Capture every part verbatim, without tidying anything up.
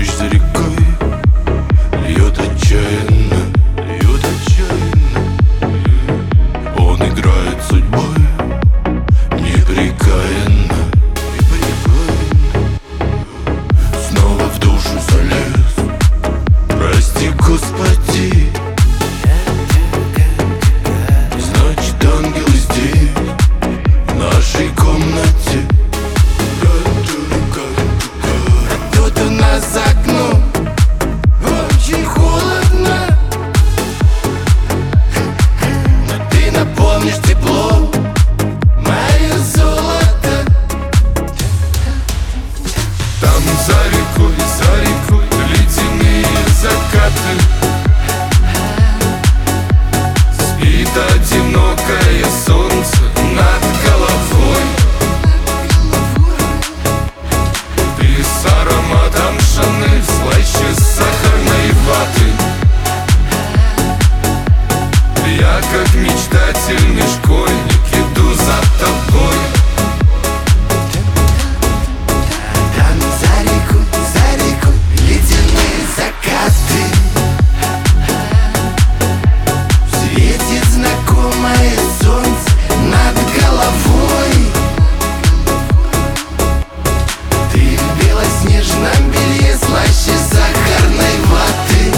Дождь за рекой льет отчаянно, льет отчаянно. Он играет судьбой непрекаянно, непрекаянно. Снова в душу залез, прости, Господи. Значит, ангелы здесь, в нашей комнате. Тут у нас за окном очень холодно, но ты напомнишь тепло, мое золото. Там за рекой, за рекой ледяные закаты. Спит одинокое солнце над головой. Ты с ароматом Шанель, слаще сахарной ваты. Я как мечтательный школьник иду за тобой. Там за рекой, за рекой ледяные закаты. Светит знакомое солнце над головой. Ты в белоснежном белье, слаще сахарной ваты.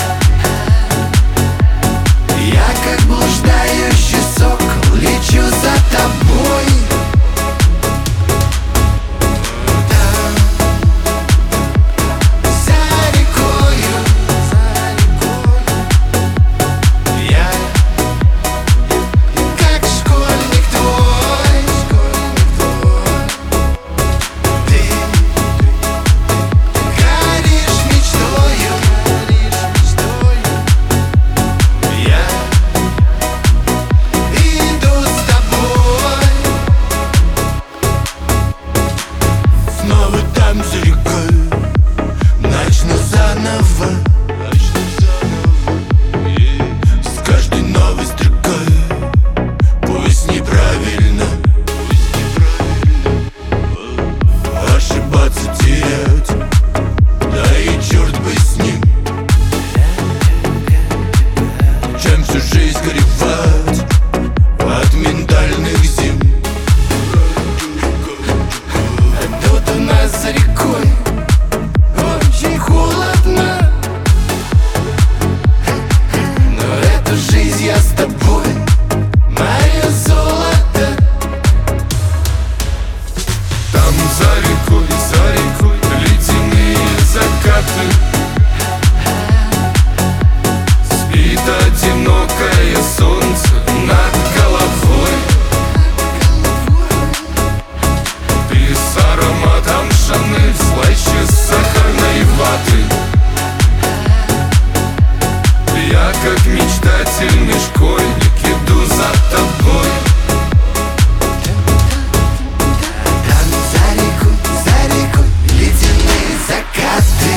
Я как блуждающий сокол лечу за тобой. Там, за рекою, я как школьник твой. Ты горишь мечтою. Я иду с тобой. Снова там за рекой, начну заново, начну заново. Yeah. С каждой новой строкой, пусть неправильно, пусть неправильно. Ошибаться, терять, да и черт бы с ним. Чем всю жизнь горевать от миндальных зим. Тут у нас за рекой очень холодно, но эту жизнь я с тобой, мое золото. Там за рекой, за рекой ледяные закаты. Спит одинокое солнце над головой. Ты с ароматом Шанель, слаще сахарной ваты. Я как мечтательный школьник иду за тобой. Там за рекой, за рекой ледяные закаты.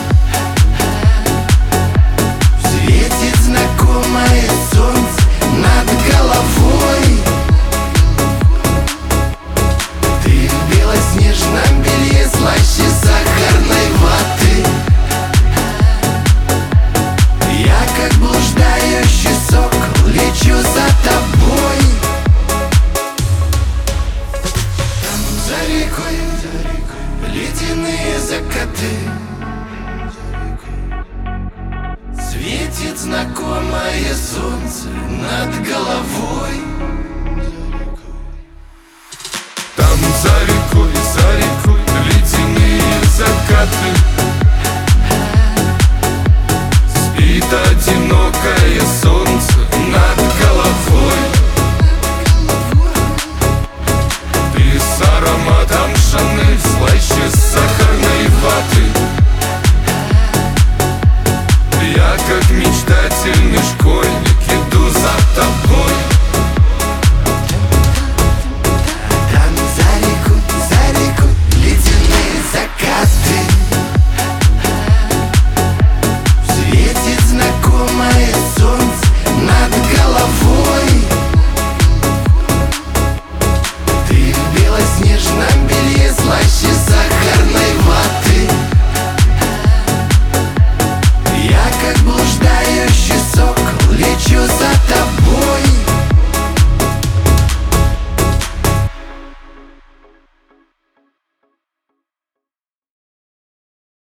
Светит знакомое солнце над головой. Ты в белоснежном белье, слаще сахарной ваты. Я как блуждающий сокол лечу за тобой. Там за рекой ледяные закаты. Светит знакомое солнце над головой.